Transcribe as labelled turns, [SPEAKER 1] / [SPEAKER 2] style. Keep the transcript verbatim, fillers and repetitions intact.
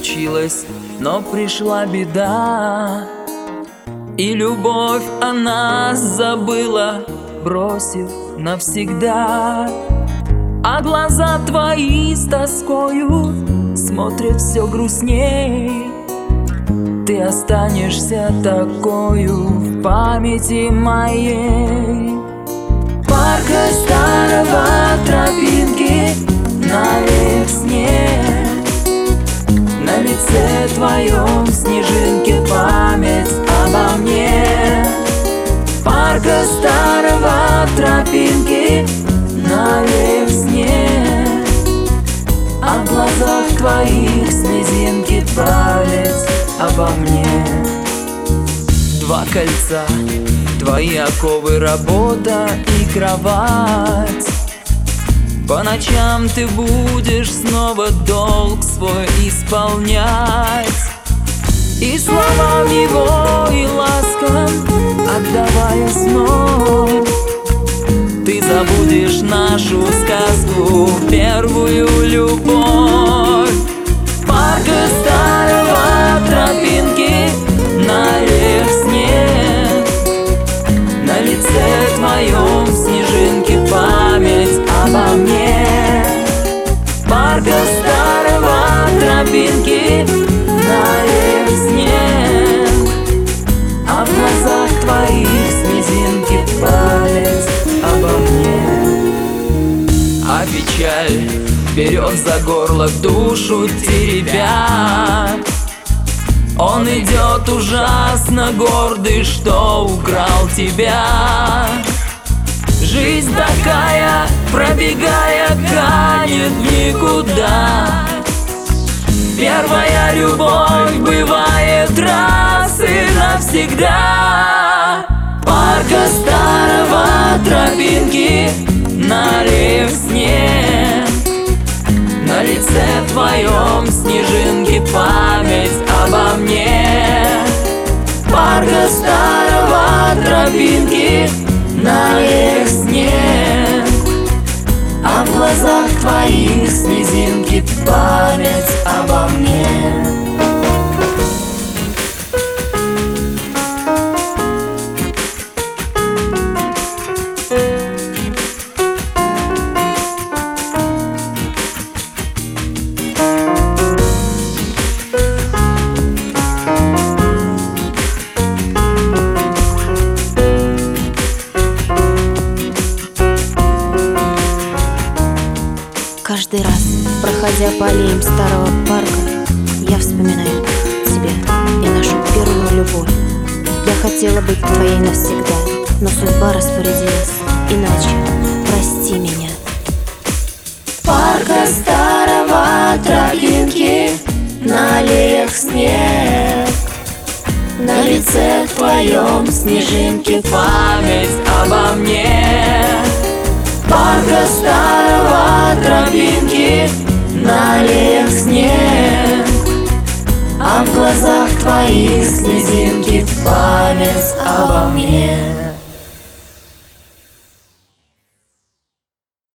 [SPEAKER 1] случилось, но пришла беда, и любовь о нас забыла, бросив навсегда. А глаза твои с тоскою смотрят все грустней. Ты останешься такою в памяти моей. Парка старого, тропинки, навек снег. На лице твоем снежинки память обо мне. Парка старого, тропинки, навек снег. А в глазах твоих слезинки память обо мне. Два кольца, твои оковы, работа и кровать. По ночам ты будешь снова долг свой исполнять. И словам его, и ласкам отдавая снов, ты забудешь нашу сказку, первую любовь. Парка старого, тропинки, навек снег. На лице твоем снежинки память обо мне. Парка старого, тропинки, навек снег. А в глазах твоих слезинки память обо мне. А печаль берет за горло душу теребя. Он идет ужасно гордый, что украл тебя. Жизнь такая, пробегая, канет никуда. Первая любовь бывает раз и навсегда. Парка старого, тропинки, налив снег. На лице твоем снежинки память обо мне. Парка старого, тропинки, навек снег. А в глазах твоих слезинки память обо мне.
[SPEAKER 2] Каждый раз, проходя по аллеям старого парка, я вспоминаю тебя и нашу первую любовь. Я хотела быть твоей навсегда, но судьба распорядилась иначе. Прости меня.
[SPEAKER 3] Парка старого, тропинки, на аллеях снег. На лице твоем снежинки
[SPEAKER 1] память обо мне.
[SPEAKER 3] Парка старого, тропинки, на аллеях снег. А в глазах твоих слезинки память обо мне.